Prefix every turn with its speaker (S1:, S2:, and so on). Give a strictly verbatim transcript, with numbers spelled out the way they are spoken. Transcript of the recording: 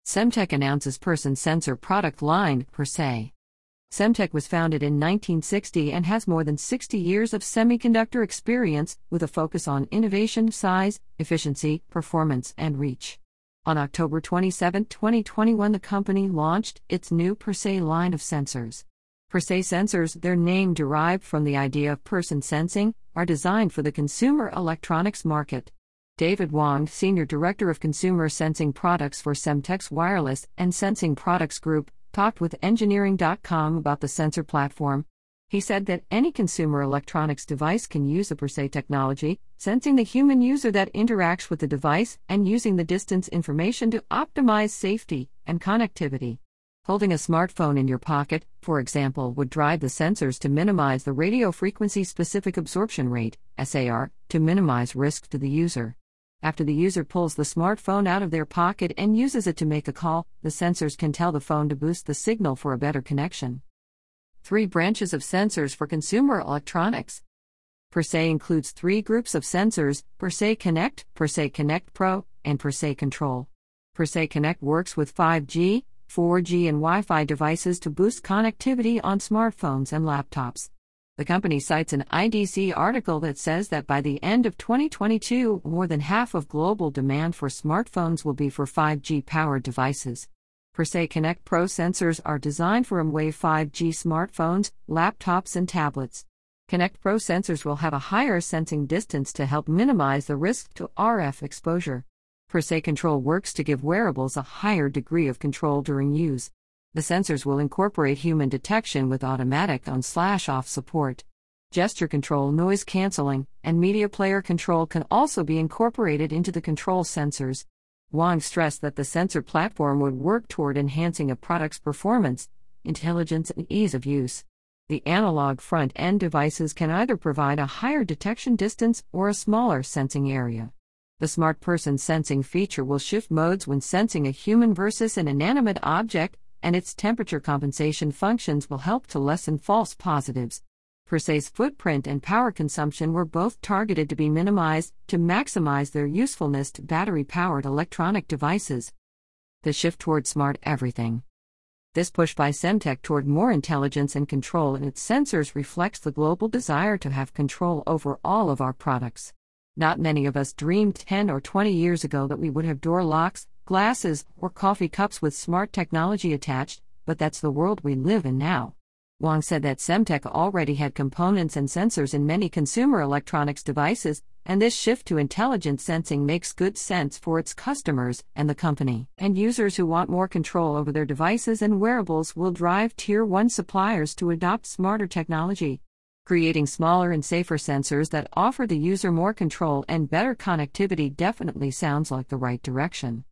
S1: Semtech announces person sensor product line, PerSe. Semtech was founded in nineteen sixty and has more than sixty years of semiconductor experience, with a focus on innovation, size, efficiency, performance, and reach. On October twenty-seventh, twenty twenty-one, the company launched its new PerSe line of sensors. PerSe sensors, their name derived from the idea of person sensing, are designed for the consumer electronics market. David Wang, Senior Director of Consumer Sensing Products for Semtech's Wireless and Sensing Products Group, talked with Engineering dot com about the sensor platform. He said that any consumer electronics device can use the PerSe technology, sensing the human user that interacts with the device and using the distance information to optimize safety and connectivity. Holding a smartphone in your pocket, for example, would drive the sensors to minimize the radio frequency specific absorption rate, S A R, to minimize risk to the user. After the user pulls the smartphone out of their pocket and uses it to make a call, the sensors can tell the phone to boost the signal for a better connection. Three branches of sensors for consumer electronics. PerSe includes three groups of sensors: PerSe Connect, PerSe Connect Pro, and PerSe Control. PerSe Connect works with five G, four G, and Wi-Fi devices to boost connectivity on smartphones and laptops. The company cites an I D C article that says that by the end of twenty twenty-two, more than half of global demand for smartphones will be for five G-powered devices. PerSe Connect Pro sensors are designed for M Wave five G smartphones, laptops, and tablets. Connect Pro sensors will have a higher sensing distance to help minimize the risk to R F exposure. PerSe Control works to give wearables a higher degree of control during use. The sensors will incorporate human detection with automatic on-slash-off support. Gesture control, noise cancelling, and media player control can also be incorporated into the control sensors. Wang stressed that the sensor platform would work toward enhancing a product's performance, intelligence, and ease of use. The analog front-end devices can either provide a higher detection distance or a smaller sensing area. The Smart Person Sensing feature will shift modes when sensing a human versus an inanimate object, and its temperature compensation functions will help to lessen false positives. PerSe's footprint and power consumption were both targeted to be minimized to maximize their usefulness to battery-powered electronic devices. The shift toward smart everything. This push by Semtech toward more intelligence and control in its sensors reflects the global desire to have control over all of our products. Not many of us dreamed ten or twenty years ago that we would have door locks, glasses, or coffee cups with smart technology attached, but that's the world we live in now. Wang said that Semtech already had components and sensors in many consumer electronics devices, and this shift to intelligent sensing makes good sense for its customers and the company. And users who want more control over their devices and wearables will drive Tier one suppliers to adopt smarter technology. Creating smaller and safer sensors that offer the user more control and better connectivity definitely sounds like the right direction.